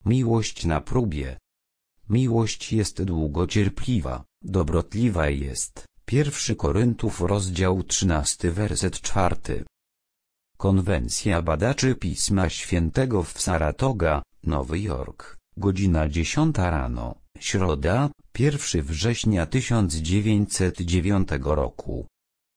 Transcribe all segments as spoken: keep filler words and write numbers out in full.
Miłość na próbie. Miłość jest długocierpliwa, dobrotliwa jest. Pierwszy Koryntów rozdział trzynasty werset czwarty. Konwencja badaczy Pisma Świętego w Saratoga, Nowy Jork, godzina dziesiąta rano, środa, pierwszego września tysiąc dziewięćset dziewiątego roku.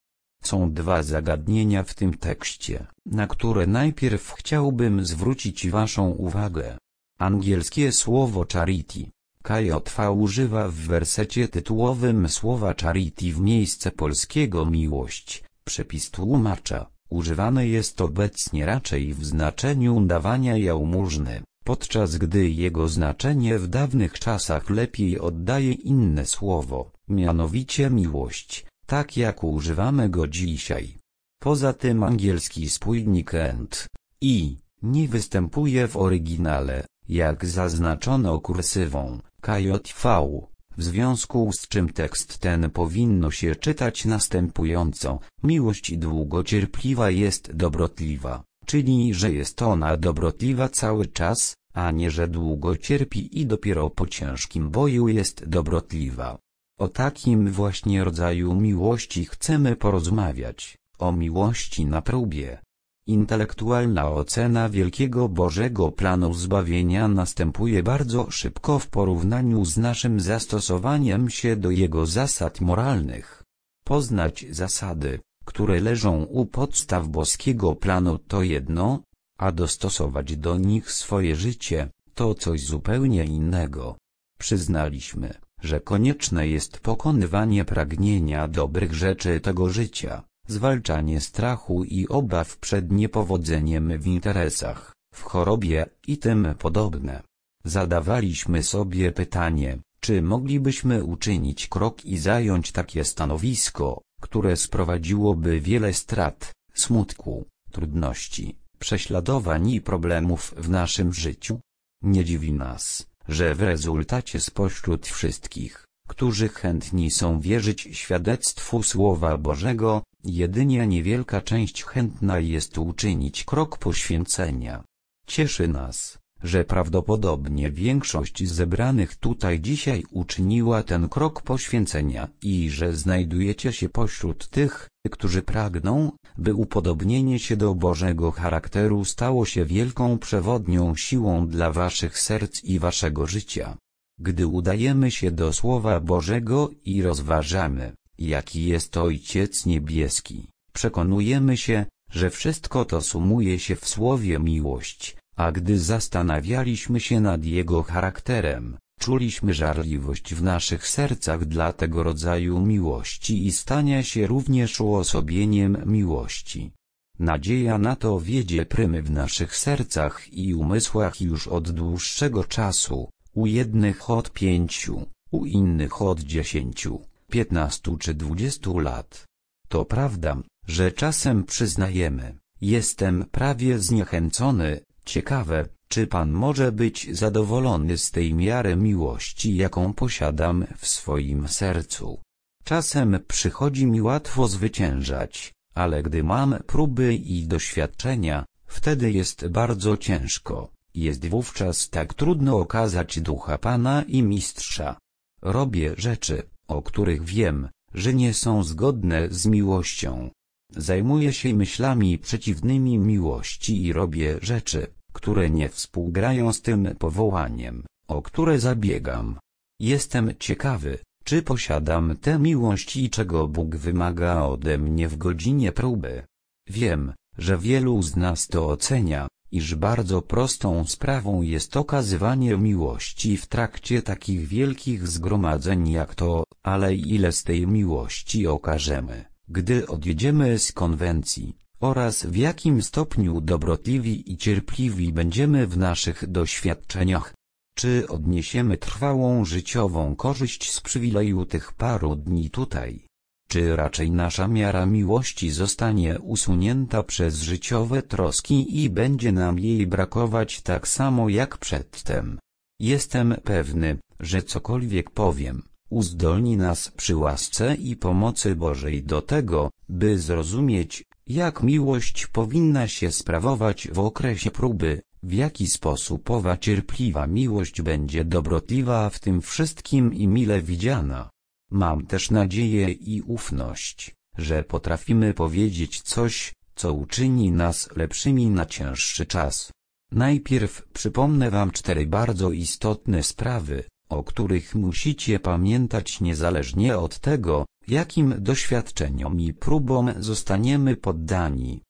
Są dwa zagadnienia w tym tekście, na które najpierw chciałbym zwrócić waszą uwagę. Angielskie słowo charity. K J V używa w wersecie tytułowym słowa charity w miejsce polskiego miłość. Przepis tłumacza. Używane jest obecnie raczej w znaczeniu dawania jałmużny, podczas gdy jego znaczenie w dawnych czasach lepiej oddaje inne słowo, mianowicie miłość, tak jak używamy go dzisiaj. Poza tym angielski spójnik and i nie występuje w oryginale, jak zaznaczono kursywą K J V, w związku z czym tekst ten powinno się czytać następująco: miłość długocierpliwa jest dobrotliwa, czyli że jest ona dobrotliwa cały czas, a nie że długo cierpi i dopiero po ciężkim boju jest dobrotliwa. O takim właśnie rodzaju miłości chcemy porozmawiać, o miłości na próbie. Intelektualna ocena wielkiego Bożego planu zbawienia następuje bardzo szybko w porównaniu z naszym zastosowaniem się do jego zasad moralnych. Poznać zasady, które leżą u podstaw boskiego planu, to jedno, a dostosować do nich swoje życie, to coś zupełnie innego. Przyznaliśmy, że konieczne jest pokonywanie pragnienia dobrych rzeczy tego życia, zwalczanie strachu i obaw przed niepowodzeniem w interesach, w chorobie i tym podobne. Zadawaliśmy sobie pytanie, czy moglibyśmy uczynić krok i zająć takie stanowisko, które sprowadziłoby wiele strat, smutku, trudności, prześladowań i problemów w naszym życiu? Nie dziwi nas, że w rezultacie spośród wszystkich, którzy chętni są wierzyć świadectwu Słowa Bożego, jedynie niewielka część chętna jest uczynić krok poświęcenia. Cieszy nas, że prawdopodobnie większość zebranych tutaj dzisiaj uczyniła ten krok poświęcenia i że znajdujecie się pośród tych, którzy pragną, by upodobnienie się do Bożego charakteru stało się wielką przewodnią siłą dla waszych serc i waszego życia. Gdy udajemy się do Słowa Bożego i rozważamy, jaki jest Ojciec Niebieski, przekonujemy się, że wszystko to sumuje się w słowie miłość, a gdy zastanawialiśmy się nad Jego charakterem, czuliśmy żarliwość w naszych sercach dla tego rodzaju miłości i stania się również uosobieniem miłości. Nadzieja na to wiedzie prymy w naszych sercach i umysłach już od dłuższego czasu, u jednych od pięciu, u innych od dziesięciu, piętnastu czy dwudziestu lat. To prawda, że czasem przyznajemy, jestem prawie zniechęcony. Ciekawe, czy Pan może być zadowolony z tej miary miłości, jaką posiadam w swoim sercu. Czasem przychodzi mi łatwo zwyciężać, ale gdy mam próby i doświadczenia, wtedy jest bardzo ciężko. Jest wówczas tak trudno okazać ducha Pana i Mistrza. Robię rzeczy, o których wiem, że nie są zgodne z miłością. Zajmuję się myślami przeciwnymi miłości i robię rzeczy, które nie współgrają z tym powołaniem, o które zabiegam. Jestem ciekawy, czy posiadam tę miłość i czego Bóg wymaga ode mnie w godzinie próby. Wiem, że wielu z nas to ocenia, iż bardzo prostą sprawą jest okazywanie miłości w trakcie takich wielkich zgromadzeń jak to, ale ile z tej miłości okażemy, gdy odjedziemy z konwencji, oraz w jakim stopniu dobrotliwi i cierpliwi będziemy w naszych doświadczeniach. Czy odniesiemy trwałą życiową korzyść z przywileju tych paru dni tutaj? Czy raczej nasza miara miłości zostanie usunięta przez życiowe troski i będzie nam jej brakować tak samo jak przedtem? Jestem pewny, że cokolwiek powiem, uzdolni nas przy łasce i pomocy Bożej do tego, by zrozumieć, jak miłość powinna się sprawować w okresie próby, w jaki sposób owa cierpliwa miłość będzie dobrotliwa w tym wszystkim i mile widziana. Mam też nadzieję i ufność, że potrafimy powiedzieć coś, co uczyni nas lepszymi na cięższy czas. Najpierw przypomnę wam cztery bardzo istotne sprawy, o których musicie pamiętać niezależnie od tego, jakim doświadczeniom i próbom zostaniemy poddani.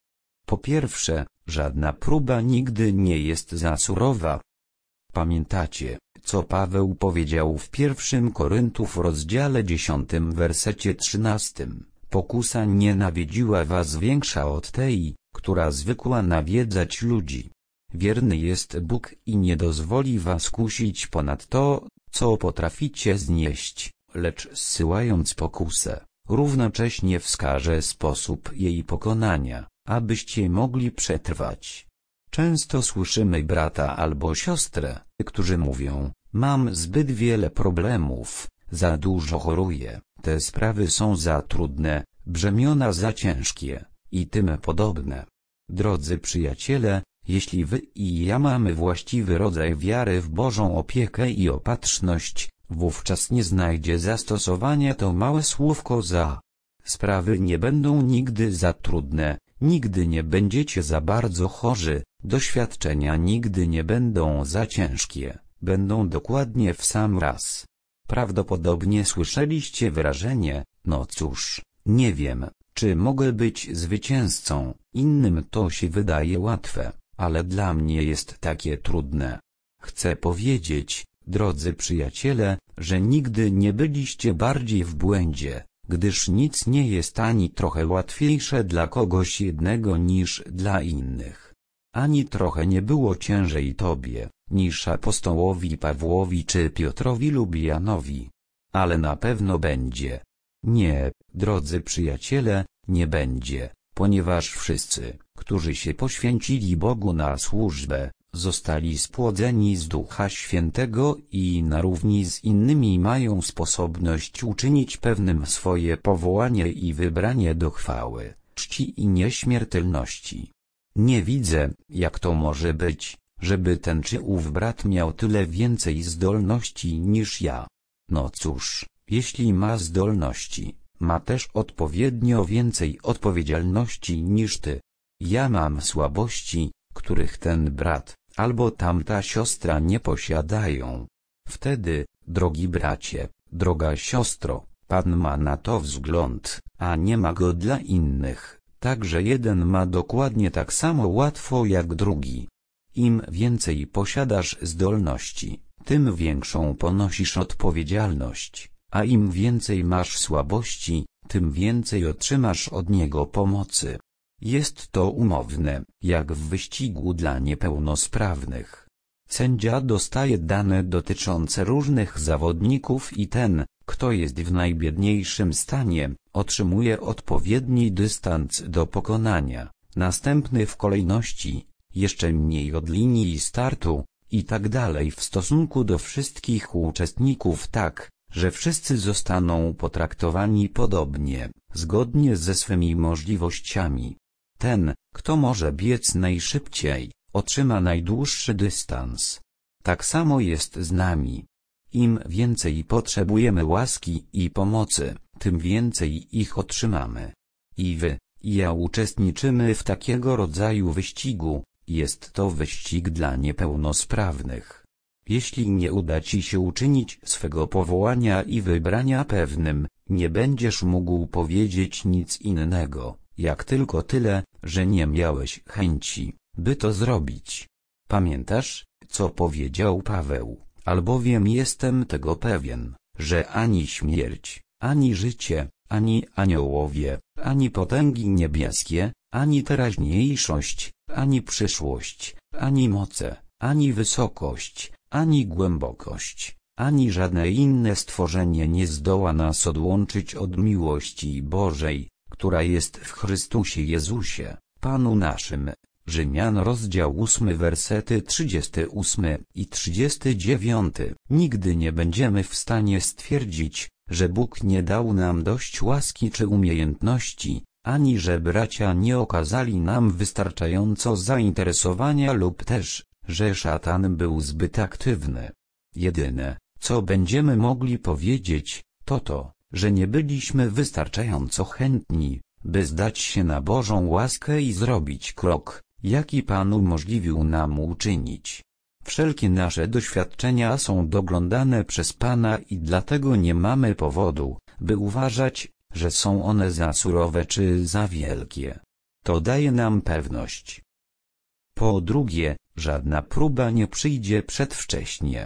Po pierwsze, żadna próba nigdy nie jest za surowa. Pamiętacie, co Paweł powiedział w pierwszym Koryntów rozdziale dziesiątym wersecie trzynastym. Pokusa nie nawiedziła was większa od tej, która zwykła nawiedzać ludzi. Wierny jest Bóg i nie dozwoli was kusić ponad to, co potraficie znieść, lecz zsyłając pokusę, równocześnie wskaże sposób jej pokonania, abyście mogli przetrwać. Często słyszymy brata albo siostrę, którzy mówią: mam zbyt wiele problemów, za dużo choruję, te sprawy są za trudne, brzemiona za ciężkie, i tym podobne. Drodzy przyjaciele, jeśli wy i ja mamy właściwy rodzaj wiary w Bożą opiekę i opatrzność, wówczas nie znajdzie zastosowania to małe słówko za. Sprawy nie będą nigdy za trudne, nigdy nie będziecie za bardzo chorzy, doświadczenia nigdy nie będą za ciężkie, będą dokładnie w sam raz. Prawdopodobnie słyszeliście wyrażenie: no cóż, nie wiem, czy mogę być zwycięzcą, innym to się wydaje łatwe, ale dla mnie jest takie trudne. Chcę powiedzieć, drodzy przyjaciele, że nigdy nie byliście bardziej w błędzie, gdyż nic nie jest ani trochę łatwiejsze dla kogoś jednego niż dla innych. Ani trochę nie było ciężej tobie, niż apostołowi Pawłowi czy Piotrowi lub Janowi. Ale na pewno będzie. Nie, drodzy przyjaciele, nie będzie, ponieważ wszyscy, którzy się poświęcili Bogu na służbę, zostali spłodzeni z Ducha Świętego i na równi z innymi mają sposobność uczynić pewnym swoje powołanie i wybranie do chwały, czci i nieśmiertelności. Nie widzę, jak to może być, żeby ten czy ów brat miał tyle więcej zdolności niż ja. No cóż, jeśli ma zdolności, ma też odpowiednio więcej odpowiedzialności niż ty. Ja mam słabości, których ten brat, albo tamta siostra nie posiadają. Wtedy, drogi bracie, droga siostro, Pan ma na to wzgląd, a nie ma go dla innych, tak że jeden ma dokładnie tak samo łatwo jak drugi. Im więcej posiadasz zdolności, tym większą ponosisz odpowiedzialność, a im więcej masz słabości, tym więcej otrzymasz od niego pomocy. Jest to umowne, jak w wyścigu dla niepełnosprawnych. Sędzia dostaje dane dotyczące różnych zawodników i ten, kto jest w najbiedniejszym stanie, otrzymuje odpowiedni dystans do pokonania, następny w kolejności, jeszcze mniej od linii startu, i tak dalej w stosunku do wszystkich uczestników tak, że wszyscy zostaną potraktowani podobnie, zgodnie ze swymi możliwościami. Ten, kto może biec najszybciej, otrzyma najdłuższy dystans. Tak samo jest z nami. Im więcej potrzebujemy łaski i pomocy, tym więcej ich otrzymamy. I wy, i ja uczestniczymy w takiego rodzaju wyścigu, jest to wyścig dla niepełnosprawnych. Jeśli nie uda ci się uczynić swego powołania i wybrania pewnym, nie będziesz mógł powiedzieć nic innego, jak tylko tyle, że nie miałeś chęci, by to zrobić. Pamiętasz, co powiedział Paweł? Albowiem jestem tego pewien, że ani śmierć, ani życie, ani aniołowie, ani potęgi niebieskie, ani teraźniejszość, ani przyszłość, ani moce, ani wysokość, ani głębokość, ani żadne inne stworzenie nie zdoła nas odłączyć od miłości Bożej, która jest w Chrystusie Jezusie, Panu naszym. Rzymian rozdział ósmy wersety trzydziesty ósmy i trzydziesty dziewiąty. Nigdy nie będziemy w stanie stwierdzić, że Bóg nie dał nam dość łaski czy umiejętności, ani że bracia nie okazali nam wystarczająco zainteresowania lub też, że szatan był zbyt aktywny. Jedyne, co będziemy mogli powiedzieć, to to, że nie byliśmy wystarczająco chętni, by zdać się na Bożą łaskę i zrobić krok, jaki Pan umożliwił nam uczynić. Wszelkie nasze doświadczenia są doglądane przez Pana i dlatego nie mamy powodu, by uważać, że są one za surowe czy za wielkie. To daje nam pewność. Po drugie, żadna próba nie przyjdzie przedwcześnie.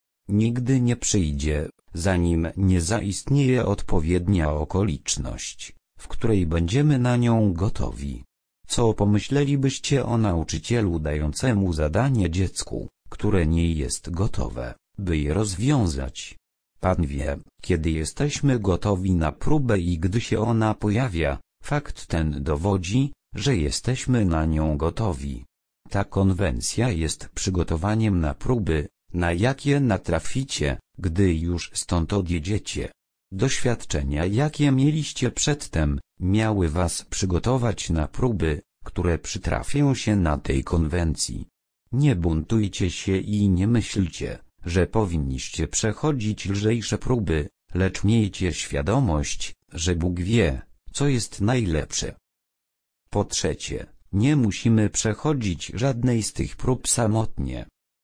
Nigdy nie przyjdzie, zanim nie zaistnieje odpowiednia okoliczność, w której będziemy na nią gotowi. Co pomyślelibyście o nauczycielu dającemu zadanie dziecku, które nie jest gotowe, by je rozwiązać? Pan wie, kiedy jesteśmy gotowi na próbę i gdy się ona pojawia, fakt ten dowodzi, że jesteśmy na nią gotowi. Ta konwencja jest przygotowaniem na próby, na jakie natraficie, gdy już stąd odjedziecie. Doświadczenia, jakie mieliście przedtem, miały was przygotować na próby, które przytrafią się na tej konwencji. Nie buntujcie się i nie myślcie, że powinniście przechodzić lżejsze próby, lecz miejcie świadomość, że Bóg wie, co jest najlepsze. Po trzecie, nie musimy przechodzić żadnej z tych prób samotnie.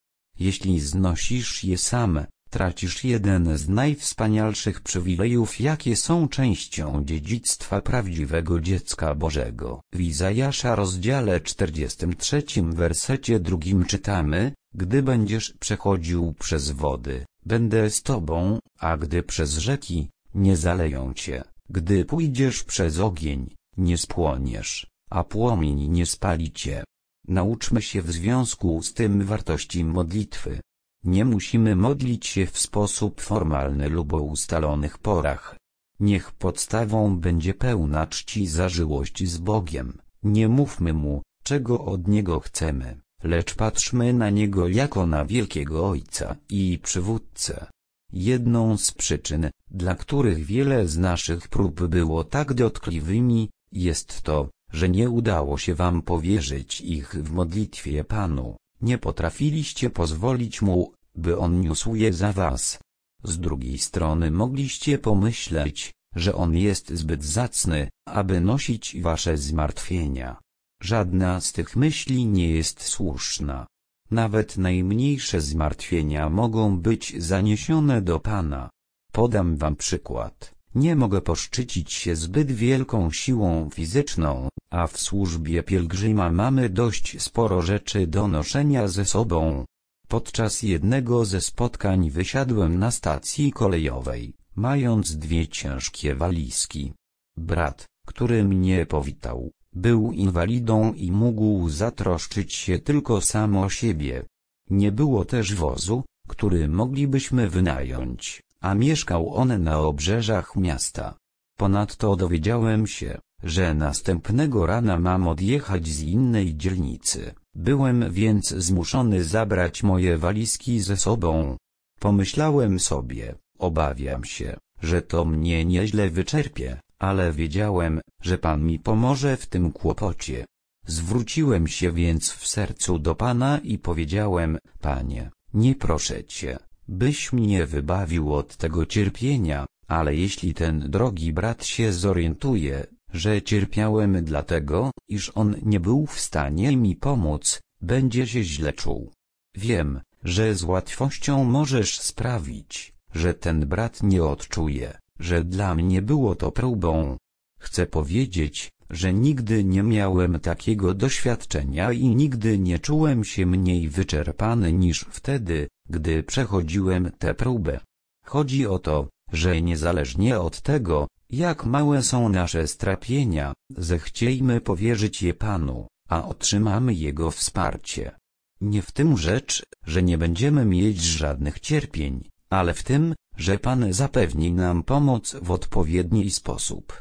Jeśli znosisz je sam, tracisz jeden z najwspanialszych przywilejów, jakie są częścią dziedzictwa prawdziwego dziecka Bożego. W Izajasza rozdziale czterdziestym trzecim wersecie drugim czytamy: Gdy będziesz przechodził przez wody, będę z tobą, a gdy przez rzeki, nie zaleją cię. Gdy pójdziesz przez ogień, nie spłoniesz, a płomień nie spali cię. Nauczmy się w związku z tym wartości modlitwy. Nie musimy modlić się w sposób formalny lub o ustalonych porach. Niech podstawą będzie pełna czci zażyłość z Bogiem. Nie mówmy Mu, czego od Niego chcemy, lecz patrzmy na Niego jako na wielkiego Ojca i przywódcę. Jedną z przyczyn, dla których wiele z naszych prób było tak dotkliwymi, jest to, że nie udało się wam powierzyć ich w modlitwie Panu. Nie potrafiliście pozwolić Mu, by On niósł je za was. Z drugiej strony mogliście pomyśleć, że On jest zbyt zacny, aby nosić wasze zmartwienia. Żadna z tych myśli nie jest słuszna. Nawet najmniejsze zmartwienia mogą być zaniesione do Pana. Podam wam przykład. Nie mogę poszczycić się zbyt wielką siłą fizyczną, a w służbie pielgrzyma mamy dość sporo rzeczy do noszenia ze sobą. Podczas jednego ze spotkań wysiadłem na stacji kolejowej, mając dwie ciężkie walizki. Brat, który mnie powitał, był inwalidą i mógł zatroszczyć się tylko sam o siebie. Nie było też wozu, który moglibyśmy wynająć, a mieszkał on na obrzeżach miasta. Ponadto dowiedziałem się, że następnego rana mam odjechać z innej dzielnicy. Byłem więc zmuszony zabrać moje walizki ze sobą. Pomyślałem sobie, obawiam się, że to mnie nieźle wyczerpie, ale wiedziałem, że Pan mi pomoże w tym kłopocie. Zwróciłem się więc w sercu do Pana i powiedziałem: Panie, nie proszę Cię, byś mnie wybawił od tego cierpienia, ale jeśli ten drogi brat się zorientuje, że cierpiałem dlatego, iż on nie był w stanie mi pomóc, będzie się źle czuł. Wiem, że z łatwością możesz sprawić, że ten brat nie odczuje, że dla mnie było to próbą. Chcę powiedzieć, że nigdy nie miałem takiego doświadczenia i nigdy nie czułem się mniej wyczerpany niż wtedy, gdy przechodziłem tę próbę. Chodzi o to, że niezależnie od tego, jak małe są nasze strapienia, zechciejmy powierzyć je Panu, a otrzymamy Jego wsparcie. Nie w tym rzecz, że nie będziemy mieć żadnych cierpień, ale w tym, że Pan zapewni nam pomoc w odpowiedni sposób.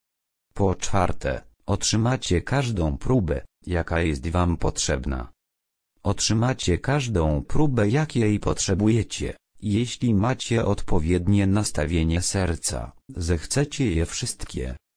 Po czwarte, otrzymacie każdą próbę, jaka jest wam potrzebna. Otrzymacie każdą próbę, jakiej potrzebujecie, jeśli macie odpowiednie nastawienie serca, zechcecie je wszystkie.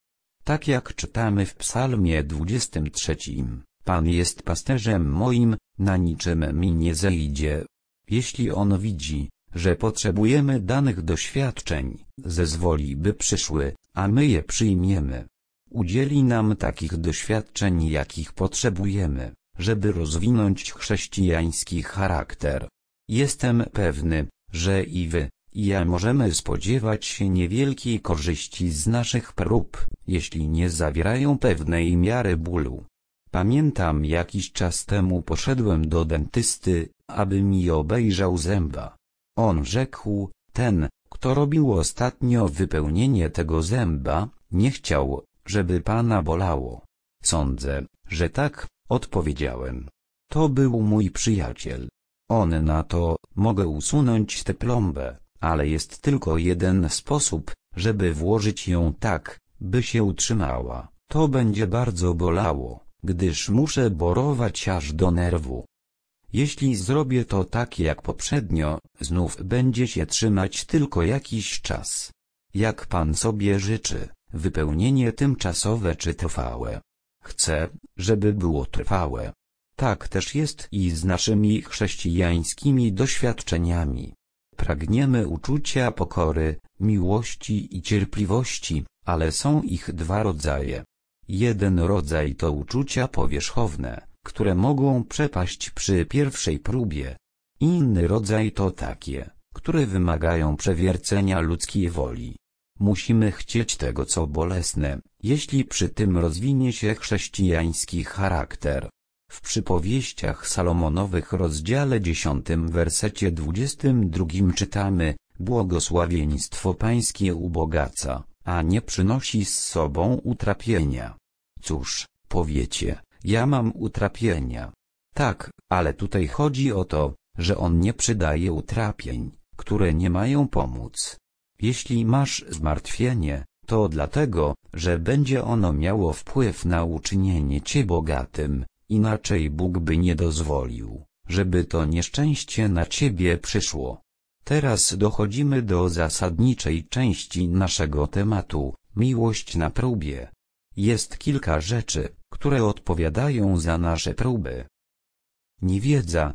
Tak jak czytamy w Psalmie dwudziestym trzecim, Pan jest pasterzem moim, na niczym mi nie zejdzie. Jeśli On widzi, że potrzebujemy danych doświadczeń, zezwoli, by przyszły, a my je przyjmiemy. Udzieli nam takich doświadczeń, jakich potrzebujemy, żeby rozwinąć chrześcijański charakter. Jestem pewny, że i wy, i ja możemy spodziewać się niewielkiej korzyści z naszych prób, jeśli nie zawierają pewnej miary bólu. Pamiętam, jakiś czas temu poszedłem do dentysty, aby mi obejrzał zęba. On rzekł, ten, kto robił ostatnio wypełnienie tego zęba, nie chciał, żeby pana bolało. Sądzę, że tak, odpowiedziałem. To był mój przyjaciel. On na to, mogę usunąć tę plombę, ale jest tylko jeden sposób, żeby włożyć ją tak, by się utrzymała. To będzie bardzo bolało, gdyż muszę borować aż do nerwu. Jeśli zrobię to tak jak poprzednio, znów będzie się trzymać tylko jakiś czas. Jak pan sobie życzy, wypełnienie tymczasowe czy trwałe? Chcę, żeby było trwałe. Tak też jest i z naszymi chrześcijańskimi doświadczeniami. Pragniemy uczucia pokory, miłości i cierpliwości, ale są ich dwa rodzaje. Jeden rodzaj to uczucia powierzchowne, które mogą przepaść przy pierwszej próbie. Inny rodzaj to takie, które wymagają przewiercenia ludzkiej woli. Musimy chcieć tego, co bolesne, jeśli przy tym rozwinie się chrześcijański charakter. W Przypowieściach Salomonowych rozdziale dziesiątym wersecie dwudziestym drugim czytamy: błogosławieństwo pańskie ubogaca, a nie przynosi z sobą utrapienia. Cóż, powiecie, ja mam utrapienia. Tak, ale tutaj chodzi o to, że on nie przydaje utrapień, które nie mają pomóc. Jeśli masz zmartwienie, to dlatego, że będzie ono miało wpływ na uczynienie cię bogatym, inaczej Bóg by nie dozwolił, żeby to nieszczęście na ciebie przyszło. Teraz dochodzimy do zasadniczej części naszego tematu, miłość na próbie. Jest kilka rzeczy, które odpowiadają za nasze próby. Niewiedza.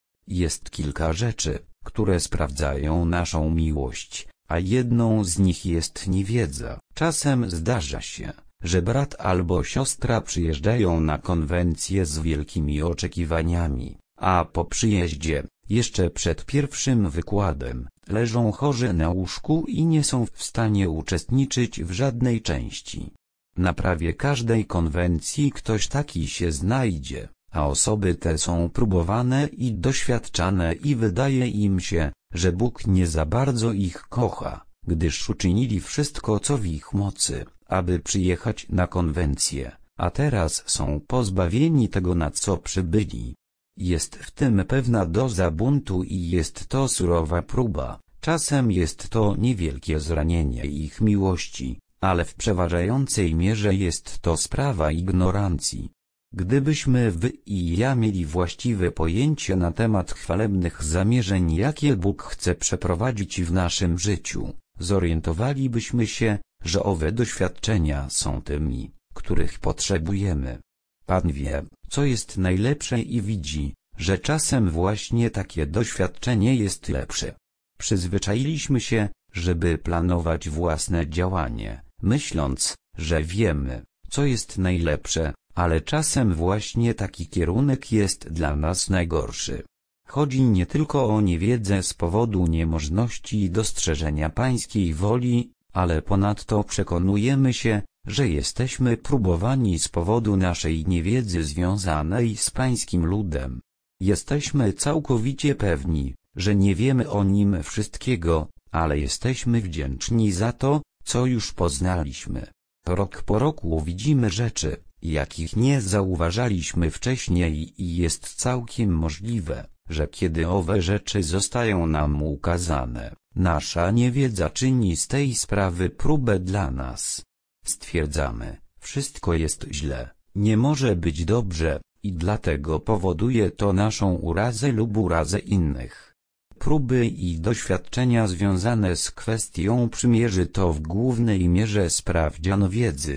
Jest kilka rzeczy, które sprawdzają naszą miłość, a jedną z nich jest niewiedza. Czasem zdarza się, że brat albo siostra przyjeżdżają na konwencję z wielkimi oczekiwaniami, a po przyjeździe, jeszcze przed pierwszym wykładem, leżą chorzy na łóżku i nie są w stanie uczestniczyć w żadnej części. Na prawie każdej konwencji ktoś taki się znajdzie, a osoby te są próbowane i doświadczane i wydaje im się, że Bóg nie za bardzo ich kocha, gdyż uczynili wszystko, co w ich mocy, aby przyjechać na konwencję, a teraz są pozbawieni tego, na co przybyli. Jest w tym pewna doza buntu i jest to surowa próba. Czasem jest to niewielkie zranienie ich miłości, ale w przeważającej mierze jest to sprawa ignorancji. Gdybyśmy wy i ja mieli właściwe pojęcie na temat chwalebnych zamierzeń, jakie Bóg chce przeprowadzić w naszym życiu, zorientowalibyśmy się, że owe doświadczenia są tymi, których potrzebujemy. Pan wie, co jest najlepsze i widzi, że czasem właśnie takie doświadczenie jest lepsze. Przyzwyczailiśmy się, żeby planować własne działanie, myśląc, że wiemy, co jest najlepsze, ale czasem właśnie taki kierunek jest dla nas najgorszy. Chodzi nie tylko o niewiedzę z powodu niemożności dostrzeżenia pańskiej woli, ale ponadto przekonujemy się, że jesteśmy próbowani z powodu naszej niewiedzy związanej z pańskim ludem. Jesteśmy całkowicie pewni, że nie wiemy o nim wszystkiego, ale jesteśmy wdzięczni za to, co już poznaliśmy. Rok po roku widzimy rzeczy, jakich nie zauważaliśmy wcześniej i jest całkiem możliwe, że kiedy owe rzeczy zostają nam ukazane, nasza niewiedza czyni z tej sprawy próbę dla nas. Stwierdzamy, wszystko jest źle, nie może być dobrze, i dlatego powoduje to naszą urazę lub urazę innych. Próby i doświadczenia związane z kwestią przymierzy to w głównej mierze sprawdzian wiedzy.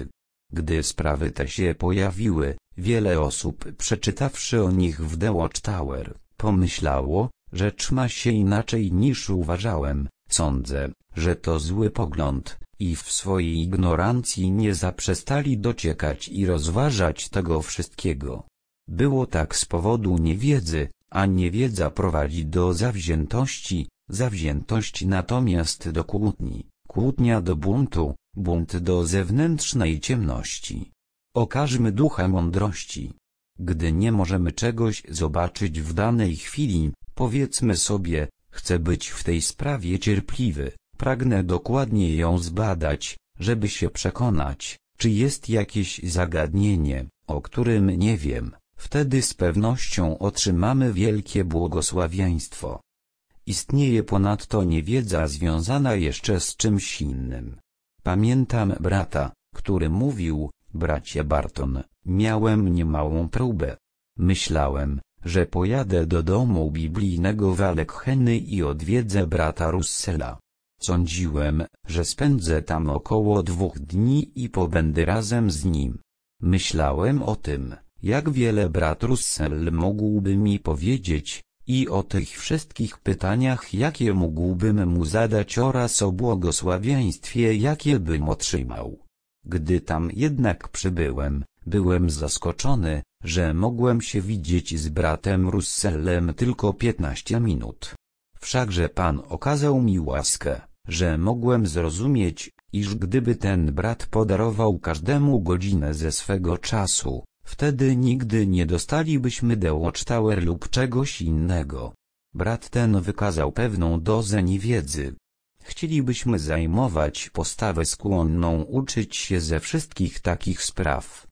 Gdy sprawy te się pojawiły, wiele osób, przeczytawszy o nich w The Watchtower, pomyślało, rzecz ma się inaczej niż uważałem. Sądzę, że to zły pogląd, i w swojej ignorancji nie zaprzestali dociekać i rozważać tego wszystkiego. Było tak z powodu niewiedzy, a niewiedza prowadzi do zawziętości, zawziętość natomiast do kłótni, kłótnia do buntu, bunt do zewnętrznej ciemności. Okażmy ducha mądrości. Gdy nie możemy czegoś zobaczyć w danej chwili, powiedzmy sobie, chcę być w tej sprawie cierpliwy, pragnę dokładnie ją zbadać, żeby się przekonać, czy jest jakieś zagadnienie, o którym nie wiem. Wtedy z pewnością otrzymamy wielkie błogosławieństwo. Istnieje ponadto niewiedza związana jeszcze z czymś innym. Pamiętam brata, który mówił, bracie Barton, miałem niemałą próbę. Myślałem, że pojadę do domu biblijnego w Alekheny i odwiedzę brata Russella. Sądziłem, że spędzę tam około dwóch dni i pobędę razem z nim. Myślałem o tym, jak wiele brat Russell mógłby mi powiedzieć, i o tych wszystkich pytaniach, jakie mógłbym mu zadać oraz o błogosławieństwie, jakie bym otrzymał. Gdy tam jednak przybyłem, byłem zaskoczony, że mogłem się widzieć z bratem Russellem tylko piętnaście minut. Wszakże Pan okazał mi łaskę, że mogłem zrozumieć, iż gdyby ten brat podarował każdemu godzinę ze swego czasu, wtedy nigdy nie dostalibyśmy The Watchtower lub czegoś innego. Brat ten wykazał pewną dozę niewiedzy. Chcielibyśmy zajmować postawę skłonną uczyć się ze wszystkich takich spraw.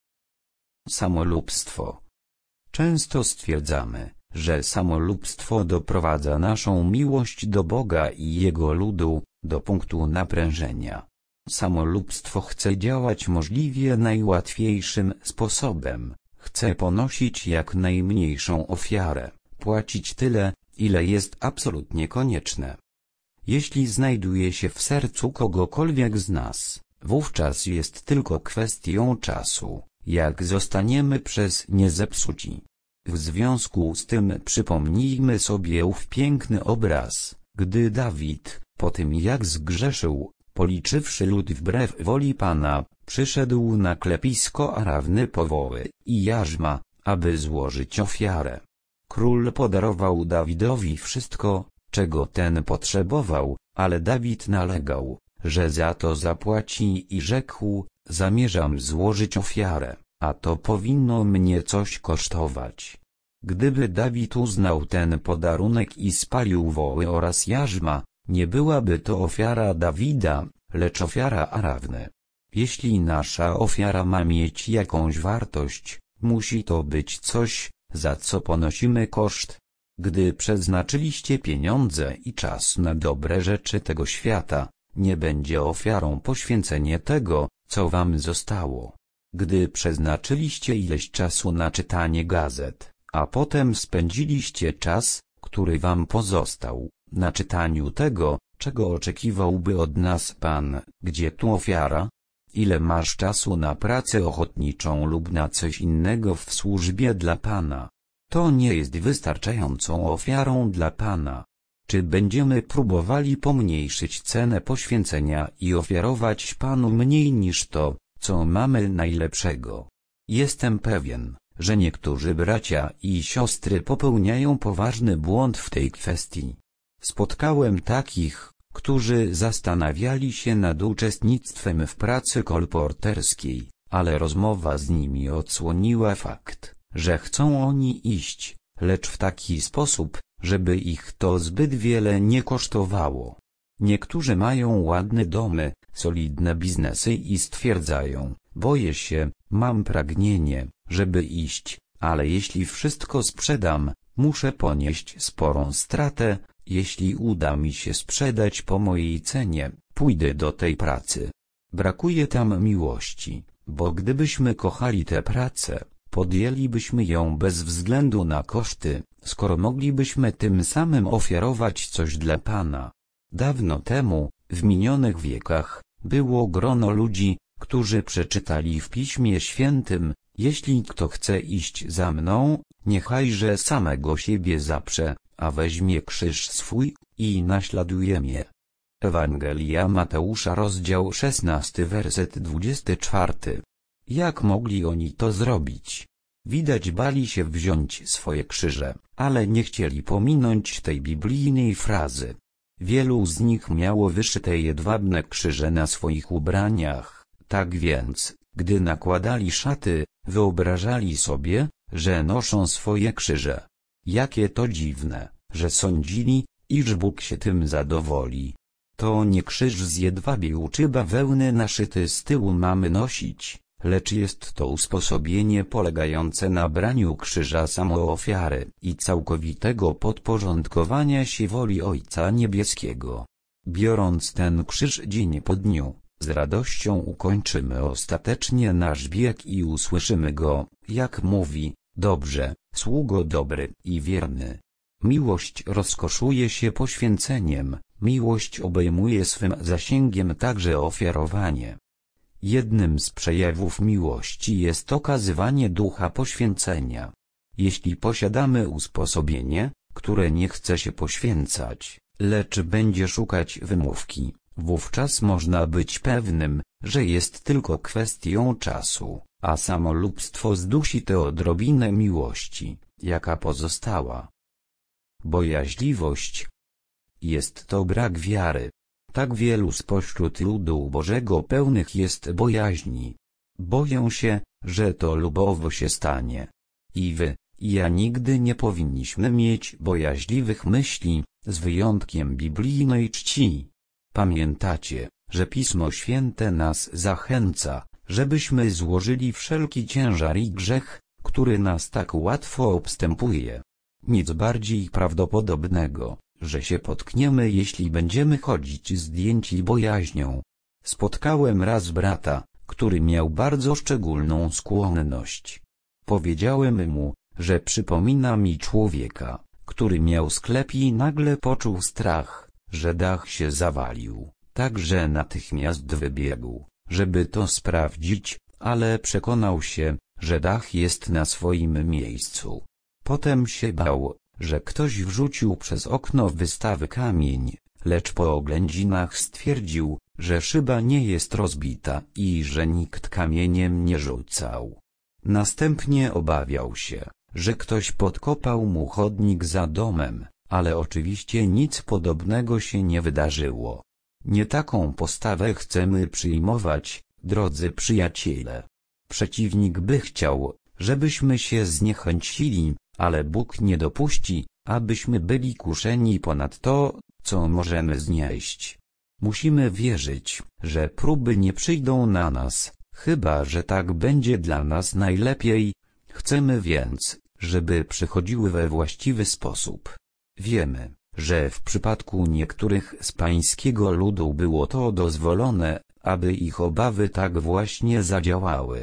Samolubstwo. Często stwierdzamy, że samolubstwo doprowadza naszą miłość do Boga i Jego ludu do punktu naprężenia. Samolubstwo chce działać możliwie najłatwiejszym sposobem, chce ponosić jak najmniejszą ofiarę, płacić tyle, ile jest absolutnie konieczne. Jeśli znajduje się w sercu kogokolwiek z nas, wówczas jest tylko kwestią czasu, jak zostaniemy przez nie zepsuci. W związku z tym przypomnijmy sobie ów piękny obraz, gdy Dawid, po tym jak zgrzeszył, policzywszy lud wbrew woli Pana, przyszedł na klepisko Arawny Powoły i jarzma, aby złożyć ofiarę. Król podarował Dawidowi wszystko, czego ten potrzebował, ale Dawid nalegał, że za to zapłaci i rzekł, zamierzam złożyć ofiarę, a to powinno mnie coś kosztować. Gdyby Dawid uznał ten podarunek i spalił woły oraz jarzma, nie byłaby to ofiara Dawida, lecz ofiara Arawny. Jeśli nasza ofiara ma mieć jakąś wartość, musi to być coś, za co ponosimy koszt. Gdy przeznaczyliście pieniądze i czas na dobre rzeczy tego świata, nie będzie ofiarą poświęcenie tego, co wam zostało. Gdy przeznaczyliście ileś czasu na czytanie gazet, a potem spędziliście czas, który wam pozostał, na czytaniu tego, czego oczekiwałby od nas Pan, gdzie tu ofiara? Ile masz czasu na pracę ochotniczą lub na coś innego w służbie dla Pana? To nie jest wystarczającą ofiarą dla Pana. Czy będziemy próbowali pomniejszyć cenę poświęcenia i ofiarować Panu mniej niż to, co mamy najlepszego? Jestem pewien, że niektórzy bracia i siostry popełniają poważny błąd w tej kwestii. Spotkałem takich, którzy zastanawiali się nad uczestnictwem w pracy kolporterskiej, ale rozmowa z nimi odsłoniła fakt, że chcą oni iść, lecz w taki sposób, żeby ich to zbyt wiele nie kosztowało. Niektórzy mają ładne domy, solidne biznesy i stwierdzają, boję się, mam pragnienie, żeby iść, ale jeśli wszystko sprzedam, muszę ponieść sporą stratę, jeśli uda mi się sprzedać po mojej cenie, pójdę do tej pracy. Brakuje tam miłości, bo gdybyśmy kochali tę pracę, podjęlibyśmy ją bez względu na koszty, skoro moglibyśmy tym samym ofiarować coś dla Pana. Dawno temu, w minionych wiekach, było grono ludzi, którzy przeczytali w Piśmie Świętym: jeśli kto chce iść za mną, niechajże samego siebie zaprze, a weźmie krzyż swój i naśladuje mnie. Ewangelia Mateusza, rozdział szesnasty, werset dwudziesty czwarty. Jak mogli oni to zrobić? Widać, bali się wziąć swoje krzyże, ale nie chcieli pominąć tej biblijnej frazy. Wielu z nich miało wyszyte jedwabne krzyże na swoich ubraniach, tak więc, gdy nakładali szaty, wyobrażali sobie, że noszą swoje krzyże. Jakie to dziwne, że sądzili, iż Bóg się tym zadowoli. To nie krzyż z jedwabiu czy bawełny naszyty z tyłu mamy nosić, lecz jest to usposobienie polegające na braniu krzyża samoofiary i całkowitego podporządkowania się woli Ojca Niebieskiego. Biorąc ten krzyż dzień po dniu, z radością ukończymy ostatecznie nasz bieg i usłyszymy go, jak mówi: dobrze, sługo dobry i wierny. Miłość rozkoszuje się poświęceniem, miłość obejmuje swym zasięgiem także ofiarowanie. Jednym z przejawów miłości jest okazywanie ducha poświęcenia. Jeśli posiadamy usposobienie, które nie chce się poświęcać, lecz będzie szukać wymówki, wówczas można być pewnym, że jest tylko kwestią czasu, a samolubstwo zdusi tę odrobinę miłości, jaka pozostała. Bojaźliwość. Jest to brak wiary. Tak wielu spośród ludu Bożego pełnych jest bojaźni. Boję się, że to lubowo się stanie. I wy, i ja nigdy nie powinniśmy mieć bojaźliwych myśli, z wyjątkiem biblijnej czci. Pamiętacie, że Pismo Święte nas zachęca, żebyśmy złożyli wszelki ciężar i grzech, który nas tak łatwo obstępuje. Nic bardziej prawdopodobnego, że się potkniemy, jeśli będziemy chodzić zdjęci bojaźnią. Spotkałem raz brata, który miał bardzo szczególną skłonność. Powiedziałem mu, że przypomina mi człowieka, który miał sklep i nagle poczuł strach, że dach się zawalił, także natychmiast wybiegł, żeby to sprawdzić, ale przekonał się, że dach jest na swoim miejscu. Potem się bał, że ktoś wrzucił przez okno wystawy kamień, lecz po oględzinach stwierdził, że szyba nie jest rozbita i że nikt kamieniem nie rzucał. Następnie obawiał się, że ktoś podkopał mu chodnik za domem, ale oczywiście nic podobnego się nie wydarzyło. Nie taką postawę chcemy przyjmować, drodzy przyjaciele. Przeciwnik by chciał, żebyśmy się zniechęcili, ale Bóg nie dopuści, abyśmy byli kuszeni ponad to, co możemy znieść. Musimy wierzyć, że próby nie przyjdą na nas, chyba że tak będzie dla nas najlepiej. Chcemy więc, żeby przychodziły we właściwy sposób. Wiemy, że w przypadku niektórych z pańskiego ludu było to dozwolone, aby ich obawy tak właśnie zadziałały.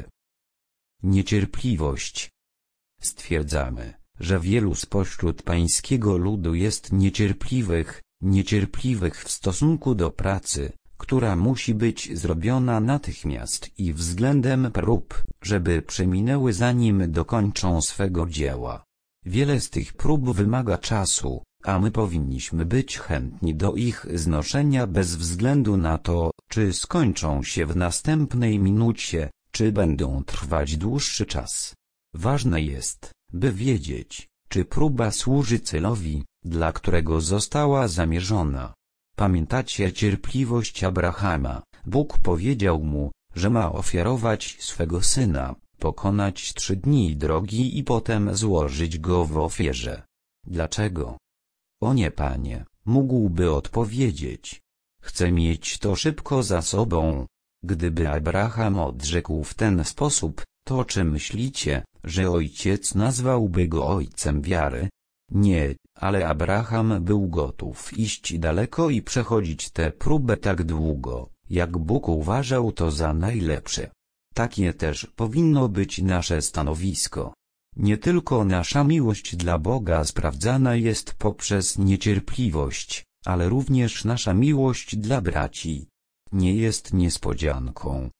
Niecierpliwość. Stwierdzamy, że wielu spośród pańskiego ludu jest niecierpliwych, niecierpliwych w stosunku do pracy, która musi być zrobiona natychmiast i względem prób, żeby przeminęły zanim dokończą swego dzieła. Wiele z tych prób wymaga czasu, a my powinniśmy być chętni do ich znoszenia bez względu na to, czy skończą się w następnej minucie, czy będą trwać dłuższy czas. Ważne jest, by wiedzieć, czy próba służy celowi, dla którego została zamierzona. Pamiętacie cierpliwość Abrahama? Bóg powiedział mu, że ma ofiarować swego syna, pokonać trzy dni drogi i potem złożyć go w ofierze. Dlaczego? O nie, Panie, mógłby odpowiedzieć. Chcę mieć to szybko za sobą. Gdyby Abraham odrzekł w ten sposób, to czy myślicie, że ojciec nazwałby go ojcem wiary? Nie, ale Abraham był gotów iść daleko i przechodzić tę próbę tak długo, jak Bóg uważał to za najlepsze. Takie też powinno być nasze stanowisko. Nie tylko nasza miłość dla Boga sprawdzana jest poprzez niecierpliwość, ale również nasza miłość dla braci. Nie jest niespodzianką,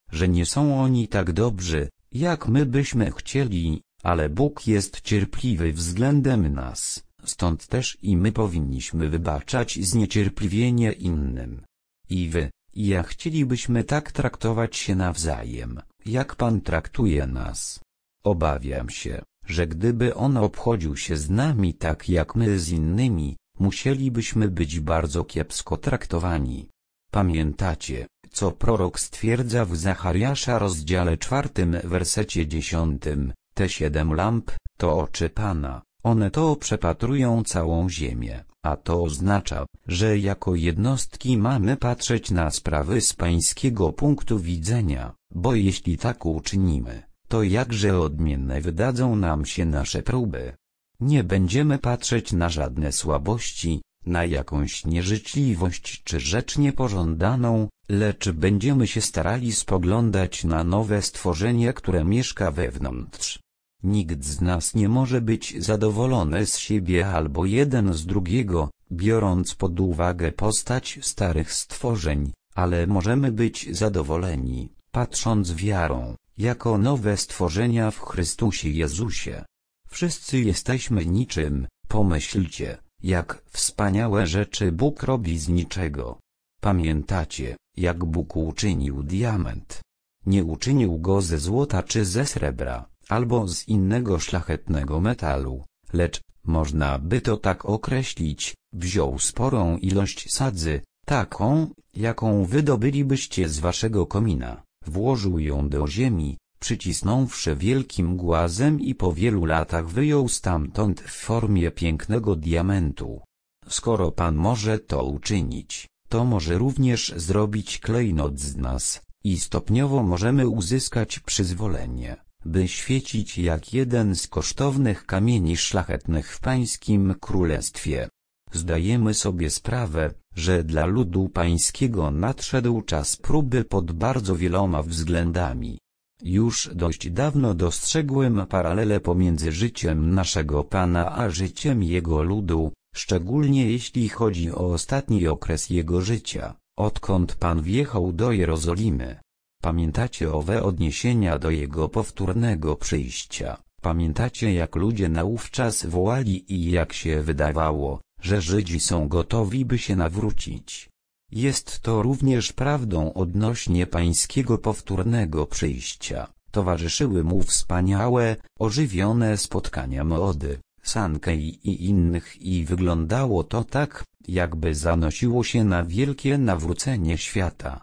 że nie są oni tak dobrzy, jak my byśmy chcieli, ale Bóg jest cierpliwy względem nas, stąd też i my powinniśmy wybaczać zniecierpliwienie innym. I wy, i ja chcielibyśmy tak traktować się nawzajem, jak Pan traktuje nas. Obawiam się, że gdyby On obchodził się z nami tak jak my z innymi, musielibyśmy być bardzo kiepsko traktowani. Pamiętacie, co prorok stwierdza w Zachariasza rozdziale czwartym wersecie dziesiątym, te siedem lamp, to oczy Pana, one to przepatrują całą ziemię, a to oznacza, że jako jednostki mamy patrzeć na sprawy z pańskiego punktu widzenia, bo jeśli tak uczynimy, to jakże odmienne wydadzą nam się nasze próby. Nie będziemy patrzeć na żadne słabości, na jakąś nieżyczliwość czy rzecz niepożądaną, lecz będziemy się starali spoglądać na nowe stworzenie, które mieszka wewnątrz. Nikt z nas nie może być zadowolony z siebie albo jeden z drugiego, biorąc pod uwagę postać starych stworzeń, ale możemy być zadowoleni, patrząc wiarą, jako nowe stworzenia w Chrystusie Jezusie. Wszyscy jesteśmy niczym, pomyślcie, jak wspaniałe rzeczy Bóg robi z niczego. Pamiętacie, jak Bóg uczynił diament? Nie uczynił go ze złota czy ze srebra, albo z innego szlachetnego metalu, lecz, można by to tak określić, wziął sporą ilość sadzy, taką, jaką wydobylibyście z waszego komina, włożył ją do ziemi, przycisnąwszy wielkim głazem i po wielu latach wyjął stamtąd w formie pięknego diamentu. Skoro Pan może to uczynić, to może również zrobić klejnot z nas, i stopniowo możemy uzyskać przyzwolenie, by świecić jak jeden z kosztownych kamieni szlachetnych w Pańskim Królestwie. Zdajemy sobie sprawę, że dla ludu Pańskiego nadszedł czas próby pod bardzo wieloma względami. Już dość dawno dostrzegłem paralele pomiędzy życiem naszego Pana a życiem Jego ludu, szczególnie jeśli chodzi o ostatni okres Jego życia, odkąd Pan wjechał do Jerozolimy. Pamiętacie owe odniesienia do Jego powtórnego przyjścia, pamiętacie jak ludzie naówczas wołali i jak się wydawało, że Żydzi są gotowi by się nawrócić. Jest to również prawdą odnośnie Pańskiego powtórnego przyjścia. Towarzyszyły mu wspaniałe, ożywione spotkania Mody, Sankei i innych i wyglądało to tak, jakby zanosiło się na wielkie nawrócenie świata.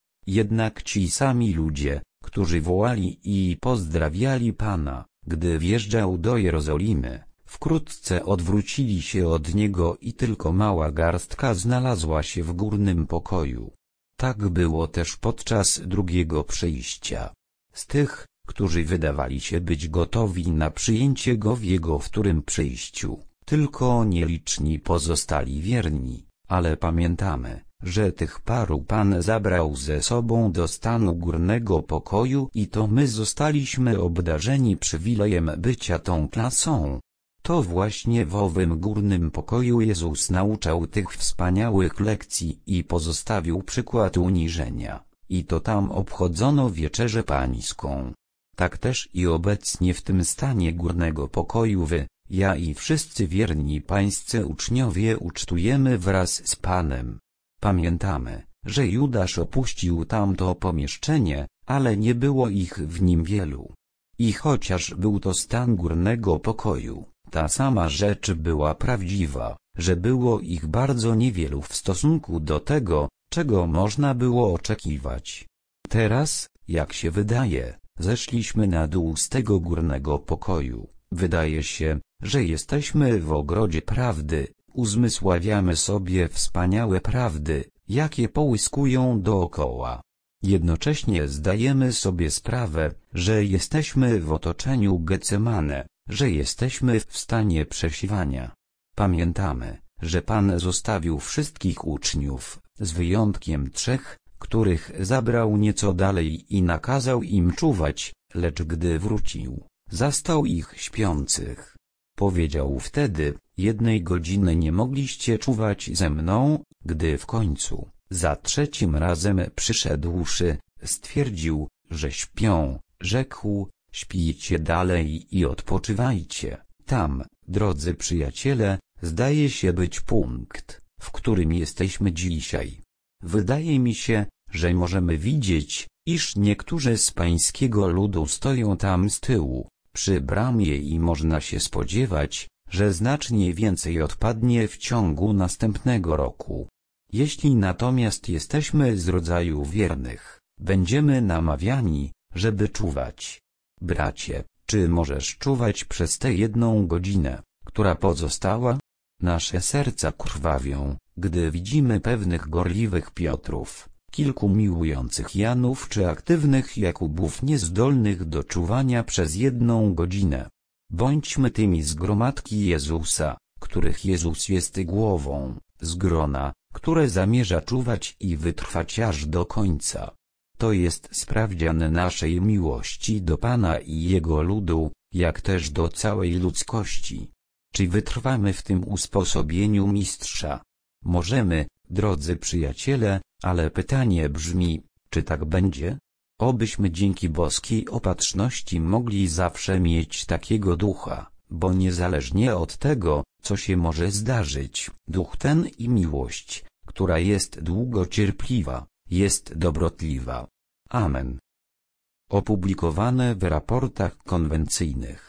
Jednak ci sami ludzie, którzy wołali i pozdrawiali Pana, gdy wjeżdżał do Jerozolimy, wkrótce odwrócili się od Niego i tylko mała garstka znalazła się w górnym pokoju. Tak było też podczas drugiego przyjścia. Z tych, którzy wydawali się być gotowi na przyjęcie Go w Jego wtórnym przyjściu, tylko nieliczni pozostali wierni, ale pamiętamy, że tych paru Pan zabrał ze sobą do stanu górnego pokoju i to my zostaliśmy obdarzeni przywilejem bycia tą klasą. To właśnie w owym górnym pokoju Jezus nauczał tych wspaniałych lekcji i pozostawił przykład uniżenia, i to tam obchodzono wieczerzę pańską. Tak też i obecnie w tym stanie górnego pokoju wy, ja i wszyscy wierni pańscy uczniowie ucztujemy wraz z Panem. Pamiętamy, że Judasz opuścił tamto pomieszczenie, ale nie było ich w nim wielu. I chociaż był to stan górnego pokoju, ta sama rzecz była prawdziwa, że było ich bardzo niewielu w stosunku do tego, czego można było oczekiwać. Teraz, jak się wydaje, zeszliśmy na dół z tego górnego pokoju. Wydaje się, że jesteśmy w ogrodzie prawdy, uzmysławiamy sobie wspaniałe prawdy, jakie połyskują dookoła. Jednocześnie zdajemy sobie sprawę, że jesteśmy w otoczeniu Getsemane, że jesteśmy w stanie przesiwania. Pamiętamy, że Pan zostawił wszystkich uczniów, z wyjątkiem trzech, których zabrał nieco dalej i nakazał im czuwać, lecz gdy wrócił, zastał ich śpiących. Powiedział wtedy, jednej godziny nie mogliście czuwać ze mną, gdy w końcu, za trzecim razem przyszedłszy, stwierdził, że śpią, rzekł, śpijcie dalej i odpoczywajcie. Tam, drodzy przyjaciele, zdaje się być punkt, w którym jesteśmy dzisiaj. Wydaje mi się, że możemy widzieć, iż niektórzy z pańskiego ludu stoją tam z tyłu, przy bramie i można się spodziewać, że znacznie więcej odpadnie w ciągu następnego roku. Jeśli natomiast jesteśmy z rodzaju wiernych, będziemy namawiani, żeby czuwać. Bracie, czy możesz czuwać przez tę jedną godzinę, która pozostała? Nasze serca krwawią, gdy widzimy pewnych gorliwych Piotrów, kilku miłujących Janów czy aktywnych Jakubów niezdolnych do czuwania przez jedną godzinę. Bądźmy tymi z gromadki Jezusa, których Jezus jest głową, z grona, które zamierza czuwać i wytrwać aż do końca. To jest sprawdzian naszej miłości do Pana i Jego ludu, jak też do całej ludzkości. Czy wytrwamy w tym usposobieniu Mistrza? Możemy, drodzy przyjaciele, ale pytanie brzmi, czy tak będzie? Obyśmy dzięki boskiej opatrzności mogli zawsze mieć takiego ducha, bo niezależnie od tego, co się może zdarzyć, duch ten i miłość, która jest długocierpliwa, jest dobrotliwa. Amen. Opublikowane w raportach konwencyjnych.